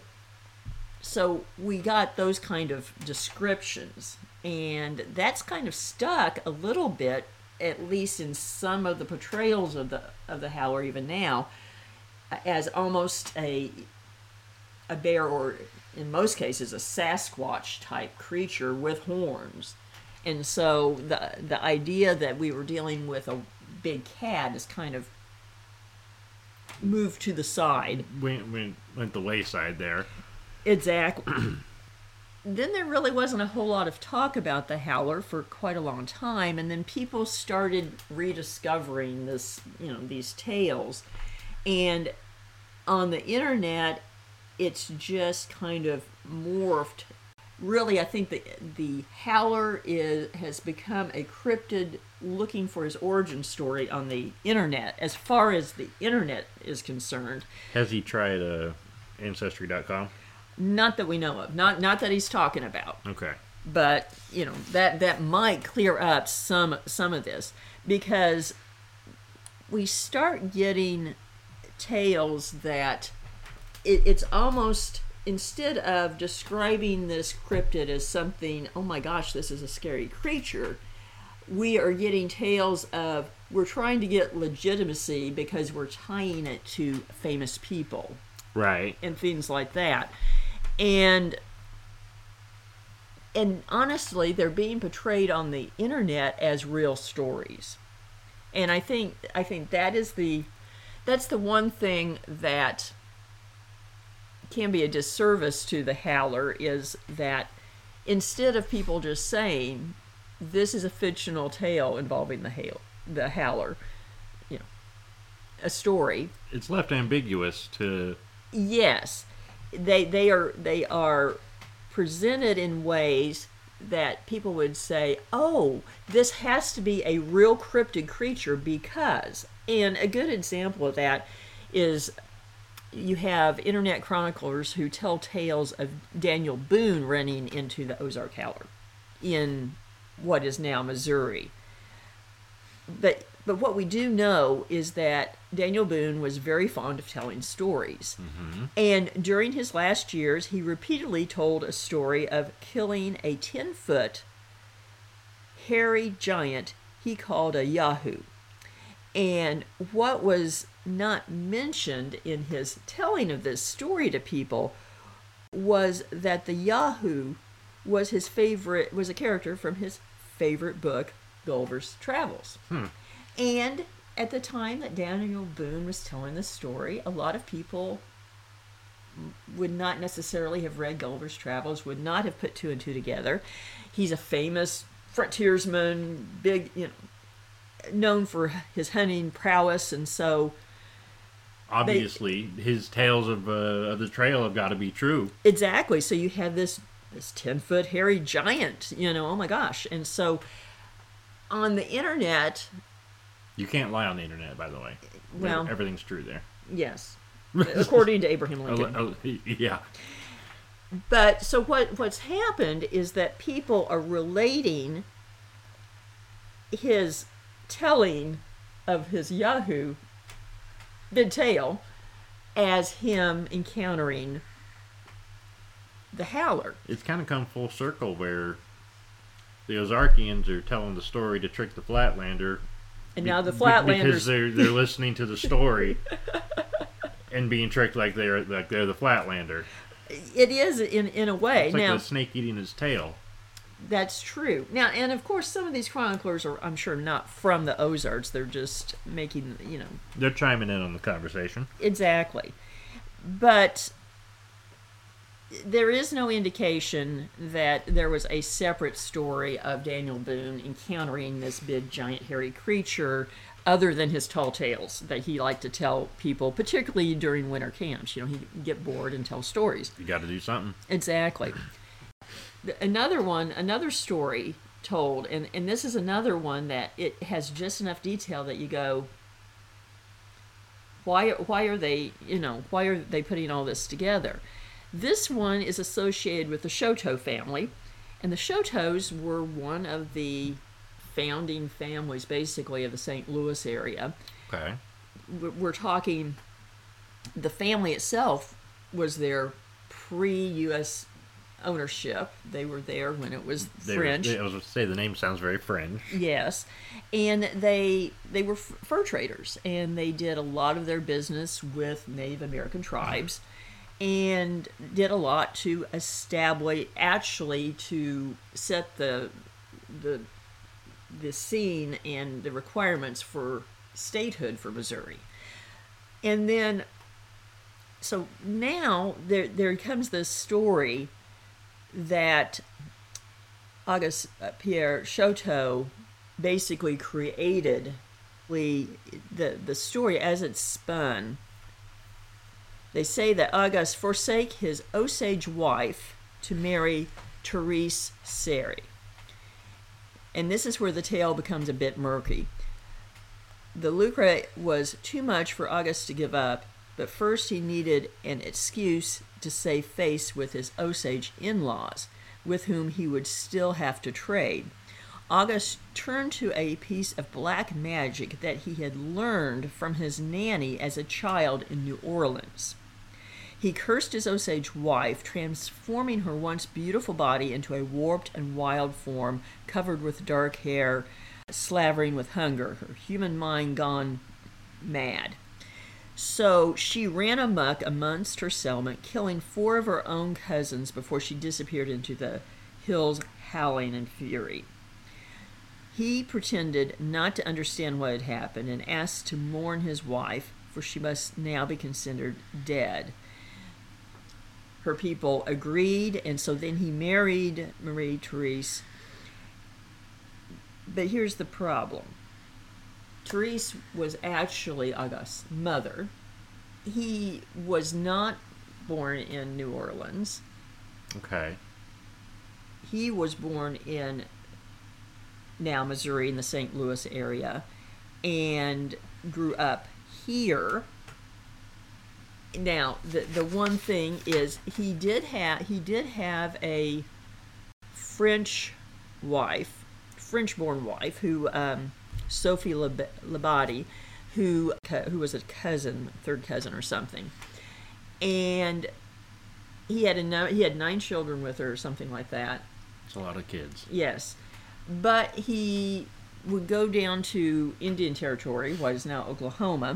so we got those kind of descriptions, and that's kind of stuck a little bit, at least in some of the portrayals of the of the Howler even now, as almost a a bear, or in most cases a Sasquatch type creature with horns. And so the the idea that we were dealing with a big cat is kind of moved to the side. Went, went, went the wayside there. Exactly. Then there really wasn't a whole lot of talk about the Howler for quite a long time, and then people started rediscovering this, you know, these tales. And on the internet, it's just kind of morphed. Really, I think the the Howler is has become a cryptid looking for his origin story on the internet, as far as the internet is concerned. Has he tried uh, Ancestry dot com? Not that we know of. Not not that he's talking about. Okay. But, you know, that that might clear up some some of this, because we start getting tales that it, it's almost, instead of describing this cryptid as something, oh my gosh, this is a scary creature, we are getting tales of, we're trying to get legitimacy because we're tying it to famous people. Right. And things like that. And and honestly, they're being portrayed on the internet as real stories. And I think I think that is the that's the one thing that can be a disservice to the Howler, is that instead of people just saying this is a fictional tale involving the hail, the Howler, you know, a story, it's left ambiguous to. Yes, they they are they are presented in ways that people would say, oh, this has to be a real cryptid creature because. And a good example of that is, you have internet chroniclers who tell tales of Daniel Boone running into the Ozark Howler in what is now Missouri. But but what we do know is that Daniel Boone was very fond of telling stories. Mm-hmm. And during his last years, he repeatedly told a story of killing a ten-foot hairy giant he called a Yahoo. And what was not mentioned in his telling of this story to people was that the Yahoo was his favorite, was a character from his favorite book, Gulliver's Travels. Hmm. And at the time that Daniel Boone was telling this story, a lot of people would not necessarily have read Gulliver's Travels, would not have put two and two together. He's a famous frontiersman, big, you know, known for his hunting prowess, and so obviously they, his tales of uh, of the trail have got to be true. Exactly. So you have this this ten foot hairy giant, you know, oh my gosh. And so on the internet, you can't lie on the internet, by the way. Well, everything's true there. Yes, according to Abraham Lincoln. Oh, oh, yeah. But so what what's happened is that people are relating his telling of his Yahoo big tale as him encountering the Howler. It's kind of come full circle where the Ozarkians are telling the story to trick the Flatlander. And now the be- Flatlanders, because they're they're listening to the story and being tricked like they're like they're the Flatlander. It is in in a way. It's like now, the snake eating his tail. That's true. Now, and of course, some of these chroniclers are, I'm sure, not from the Ozarks. They're just making, you know. They're chiming in on the conversation. Exactly. But there is no indication that there was a separate story of Daniel Boone encountering this big, giant, hairy creature other than his tall tales that he liked to tell people, particularly during winter camps. You know, he'd get bored and tell stories. You got to do something. Exactly. Another one, another story told, and, and this is another one that it has just enough detail that you go, why, why are they, you know, why are they putting all this together? This one is associated with the Chouteau family, and the Chouteaus were one of the founding families, basically, of the Saint Louis area. Okay. We're talking, the family itself was there pre-U S ownership. They were there when it was They French. Were, I was going to say, the name sounds very French. Yes. And they they were fur traders, and they did a lot of their business with Native American tribes, and did a lot to establish, actually to set the the the scene and the requirements for statehood for Missouri. And then, so now there there comes this story that Auguste Pierre Chouteau basically created the the story as it's spun. They say that Auguste forsake his Osage wife to marry Therese Seri. And this is where the tale becomes a bit murky. The lucre was too much for Auguste to give up, but first he needed an excuse to save face with his Osage in-laws, with whom he would still have to trade. Auguste turned to a piece of black magic that he had learned from his nanny as a child in New Orleans. He cursed his Osage wife, transforming her once beautiful body into a warped and wild form, covered with dark hair, slavering with hunger, her human mind gone mad. So she ran amuck amongst her settlement, killing four of her own cousins before she disappeared into the hills, howling in fury. He pretended not to understand what had happened and asked to mourn his wife, for she must now be considered dead. Her people agreed, and so then he married Marie Therese. But here's the problem. Therese was actually Auguste's mother. He was not born in New Orleans. Okay. He was born in now Missouri, in the Saint Louis area, and grew up here. Now, the the one thing is he did have he did have a French wife, French-born wife, who um, Sophie Labadie, who who was a cousin, third cousin or something, and he had a he had nine children with her or something like that. It's a lot of kids. Yes, but he would go down to Indian Territory, what is now Oklahoma,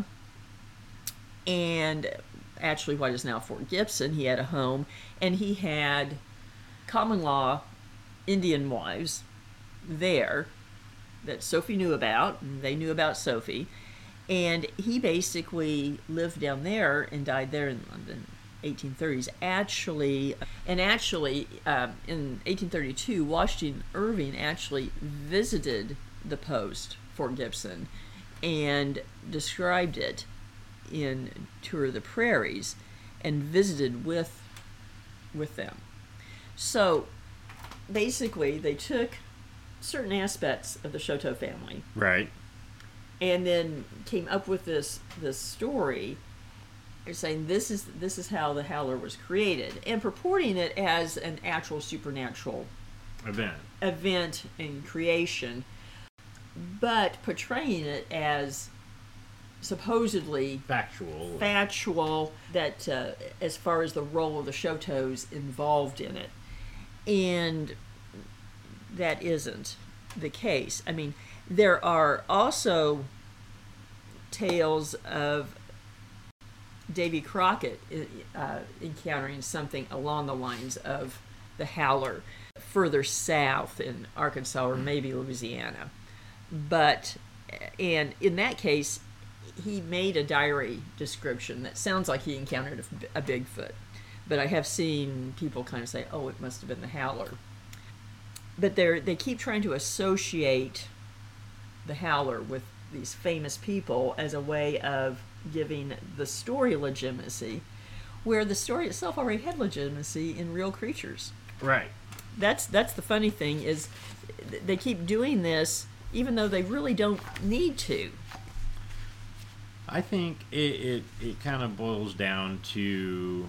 and actually what is now Fort Gibson. He had a home, and he had common law Indian wives there that Sophie knew about, and they knew about Sophie, and he basically lived down there and died there in London, eighteen thirties. Actually, and actually, um, in eighteen thirty-two, Washington Irving actually visited the post, Fort Gibson, and described it in Tour of the Prairies, and visited with with them. So basically, they took certain aspects of the Chouteau family, right, and then came up with this this story. They're saying this is this is how the Howler was created, and purporting it as an actual supernatural event event and creation, but portraying it as supposedly factual factual that uh, as far as the role of the Chouteaus involved in it, and that isn't the case. I mean, there are also tales of Davy Crockett uh, encountering something along the lines of the Howler further south in Arkansas or maybe Louisiana. But, and in that case, he made a diary description that sounds like he encountered a, a Bigfoot. but I have seen people kind of say, "Oh, it must have been the Howler." But they they keep trying to associate the Howler with these famous people as a way of giving the story legitimacy, where the story itself already had legitimacy in real creatures. Right. That's that's the funny thing is they keep doing this even though they really don't need to. I think it, it, it kind of boils down to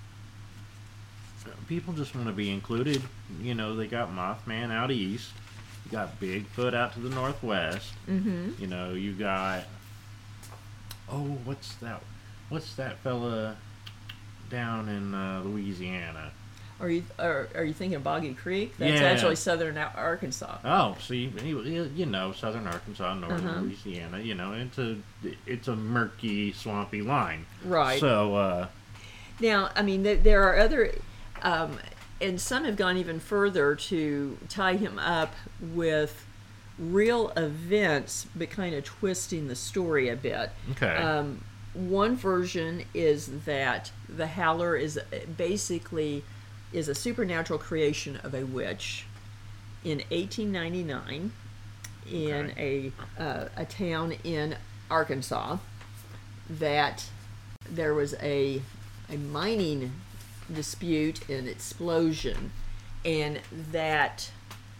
people just want to be included. You know, they got Mothman out east. You got Bigfoot out to the northwest. Mm-hmm. You know, you got... Oh, what's that? What's that fella down in uh, Louisiana? Are you are, are you thinking of Boggy Creek? That's Yeah. actually southern Arkansas. Oh, see, you know, southern Arkansas, northern Uh-huh. Louisiana. You know, it's a it's a murky, swampy line. Right. So, uh, Now, I mean, there, there are other, um, and some have gone even further to tie him up with real events, but kind of twisting the story a bit. okay. Um, one version is that the Howler is basically is a supernatural creation of a witch in eighteen ninety-nine in Okay. a uh, a town in Arkansas, that there was a a mining dispute and explosion, and that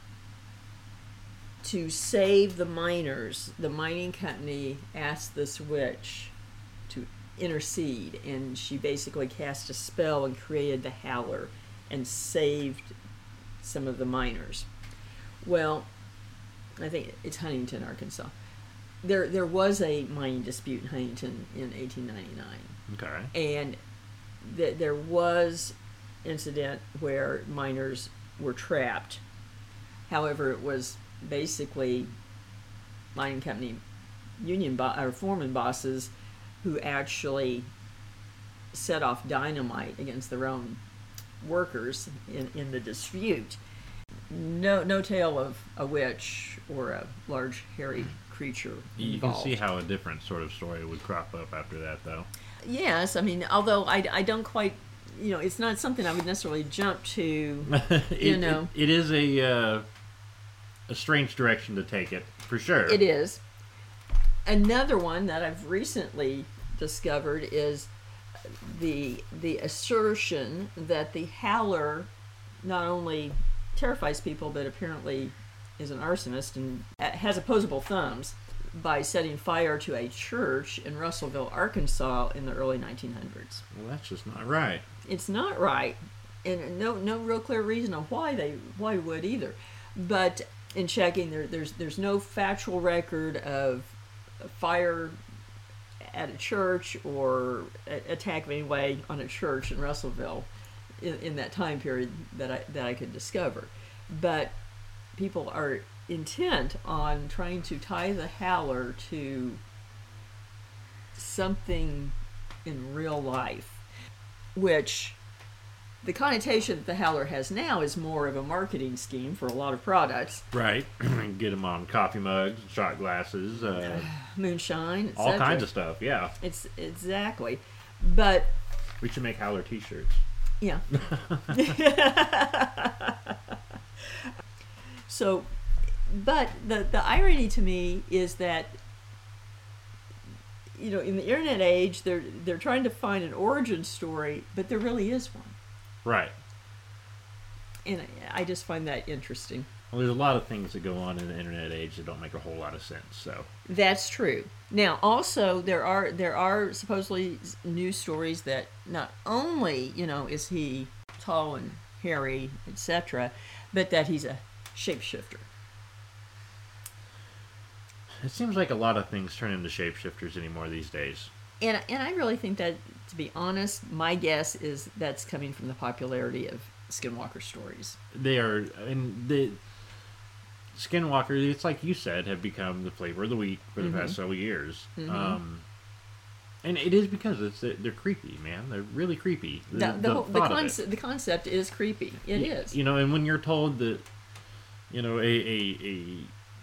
to save the miners, the mining company asked this witch to intercede, and she basically cast a spell and created the Howler and saved some of the miners. Well, I think it's Huntington, Arkansas. There, there was a mining dispute in Huntington in eighteen ninety-nine, okay. and th- there was incident where miners were trapped. However, it was basically mining company union bo- or foreman bosses who actually set off dynamite against their own workers in, in the dispute. No, no tale of a witch or a large hairy creature You involved. can see how a different sort of story would crop up after that, though. Yes, I mean, although I, I don't quite, you know, it's not something I would necessarily jump to. it, You know. it, it is a uh, a strange direction to take it, for sure. It is. Another one that I've recently discovered is the the assertion that the Howler not only terrifies people, but apparently is an arsonist and has opposable thumbs by setting fire to a church in Russellville, Arkansas in the early nineteen hundreds. Well, that's just not right. It's not right, and no no real clear reason of why they why would either. But in checking, there there's there's no factual record of a fire at a church or a- attack of any way on a church in Russellville in, in that time period that I that I could discover. But people are intent on trying to tie the Howler to something in real life, which the connotation that the Howler has now is more of a marketing scheme for a lot of products. Right. Get them on coffee mugs, shot glasses, uh, Moonshine, et all cetera. kinds of stuff, yeah. It's exactly, but We should make Howler t-shirts. yeah. So, but the the irony to me is that, you know, in the internet age, they're they're trying to find an origin story, but there really is one, Right. and I, I just find that interesting. Well, there's a lot of things that go on in the internet age that don't make a whole lot of sense, so... That's true. Now, also there are there are supposedly news stories that not only, you know, is he tall and hairy, et cetera, but that he's a shapeshifter. It seems like a lot of things turn into shapeshifters anymore these days. And and I really think that, to be honest, my guess is that's coming from the popularity of Skinwalker stories. They are, and the Skinwalker, it's like you said, have become the flavor of the week for the Mhm. past several years. Mhm. Um, and it is because it's they're creepy, man. They're really creepy. The, the, the whole, the, thought of it. concept, the concept is creepy. It Y- is. You know, and when you're told that, you know, a a, a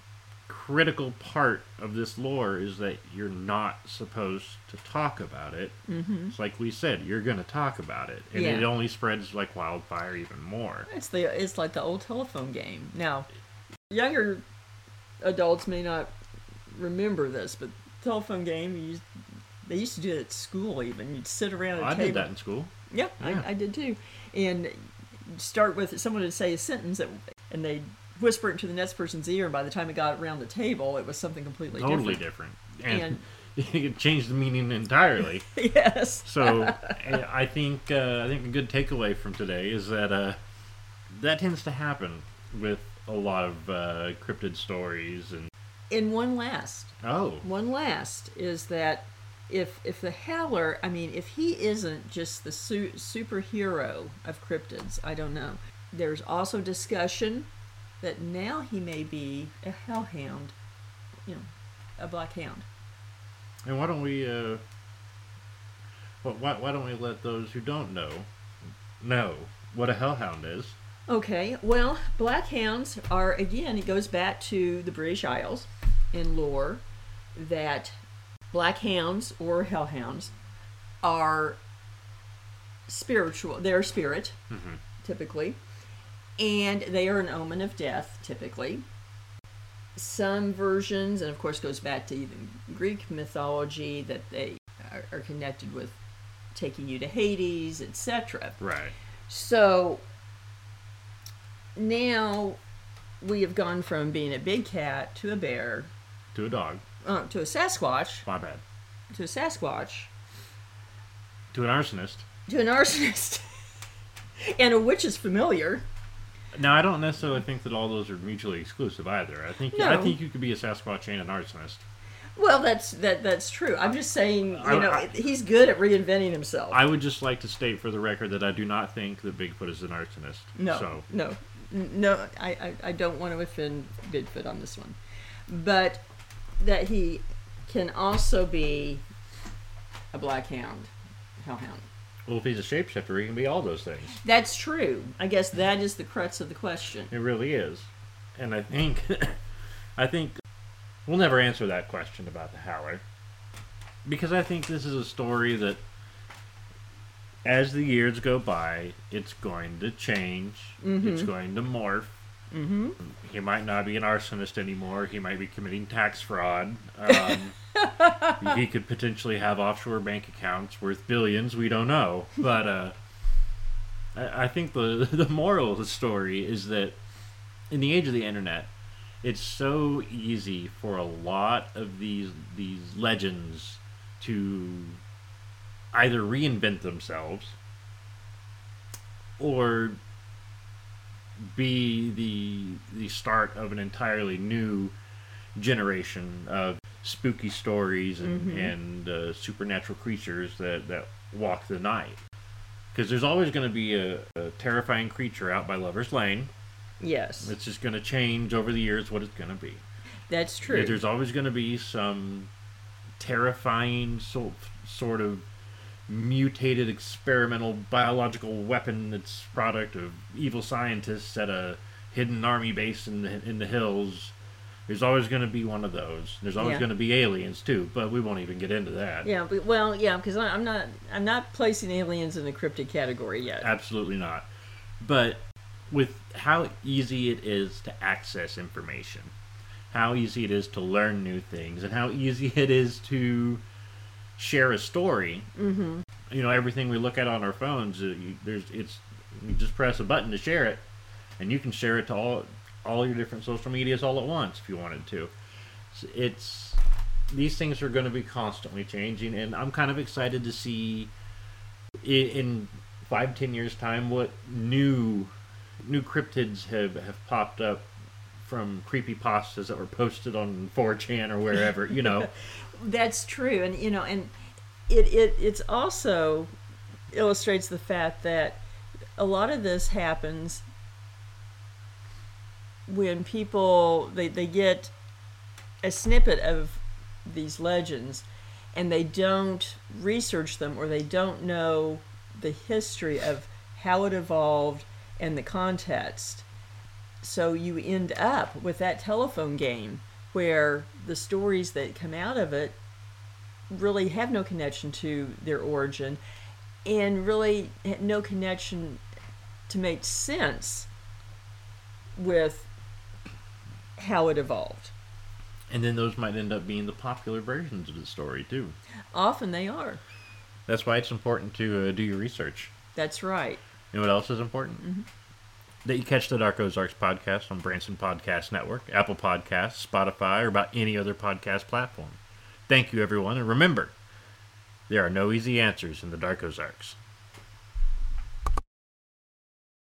critical part of this lore is that you're not supposed to talk about it. Mm-hmm. It's like we said, you're going to talk about it, and Yeah. it only spreads like wildfire even more. It's the it's like the old telephone game. Now, younger adults may not remember this, but telephone game, you used, they used to do it at school even. You'd sit around at a I table. did that in school. Yeah, Yeah. I, I did too. And you'd start with someone would say a sentence, that, and they'd whisper it into the next person's ear, and by the time it got around the table, it was something completely Totally different. different. And, it changed the meaning entirely. Yes. So I think uh, I think a good takeaway from today is that uh, that tends to happen with a lot of uh, cryptid stories. And And one last, oh, one last is that if if the Howler, I mean, if he isn't just the su- superhero of cryptids, I don't know. There's also discussion that now he may be a hellhound, you know, a black hound. and why don't we? Uh, why why don't we let those who don't know know what a hellhound is? Okay, well, black hounds are, again, it goes back to the British Isles in lore that black hounds or hellhounds are spiritual. They're spirit, Mm-hmm. typically, and they are an omen of death, typically. Some versions, and of course goes back to even Greek mythology, that they are, are connected with taking you to Hades, et cetera. Right. So now we have gone from being a big cat to a bear, To a dog. uh, to a Sasquatch, My bad. to a Sasquatch, To an arsonist. to an arsonist, and a witch is familiar. Now, I don't necessarily think that all those are mutually exclusive either. I think I No. think you could be a Sasquatch and an arsonist. Well, that's that that's true. I'm just saying, you I- know, I- he's good at reinventing himself. I would just like to state for the record that I do not think that Bigfoot is an arsonist. No, So, no, N- no. I, I, I don't want to offend Bigfoot on this one, but that he can also be a black hound, hellhound. well, if he's a shapeshifter, he can be all those things. That's true. I guess that is the crux of the question. It really is. And I think, I think we'll never answer that question about the Howler. Because I think this is a story that, as the years go by, it's going to change. Mm-hmm. It's going to morph. Mm-hmm. He might not be an arsonist anymore. He might be committing tax fraud. Um, he could potentially have offshore bank accounts worth billions. We don't know. But uh, I, I think the the moral of the story is that in the age of the internet, it's so easy for a lot of these these legends to either reinvent themselves or be the the start of an entirely new generation of spooky stories and, Mhm. and uh, supernatural creatures that, that walk the night. Because there's always going to be a, a terrifying creature out by Lover's Lane. Yes, It's just going to change over the years what it's going to be. that's true. There's always going to be some terrifying so, sort of mutated experimental biological weapon that's product of evil scientists at a hidden army base in the, in the hills. There's always going to be one of those. There's always Yeah. going to be aliens too, but we won't even get into that. Yeah, but, well, yeah, because I'm not, I'm not placing aliens in the cryptid category yet. Absolutely not. But with how easy it is to access information, how easy it is to learn new things, and how easy it is to share a story. Mm-hmm. You know, everything we look at on our phones, uh, you, there's it's you just press a button to share it, and you can share it to all all your different social medias all at once if you wanted to. So it's these things are going to be constantly changing, and I'm kind of excited to see i- in five, ten years time what new new cryptids have have popped up from creepypastas that were posted on four chan or wherever. You know, That's true, and you know, and it, it it's also illustrates the fact that a lot of this happens when people they, they get a snippet of these legends and they don't research them, or they don't know the history of how it evolved and the context. So you end up with that telephone game where the stories that come out of it really have no connection to their origin and really had no connection to make sense with how it evolved. And then those might end up being the popular versions of the story, too. Often they are. That's why it's important to uh, do your research. That's right. You know what else is important? Mm-hmm. That you catch the Dark Ozarks podcast on Branson Podcast Network, Apple Podcasts, Spotify, or about any other podcast platform. Thank you, everyone, and remember, there are no easy answers in the Dark Ozarks.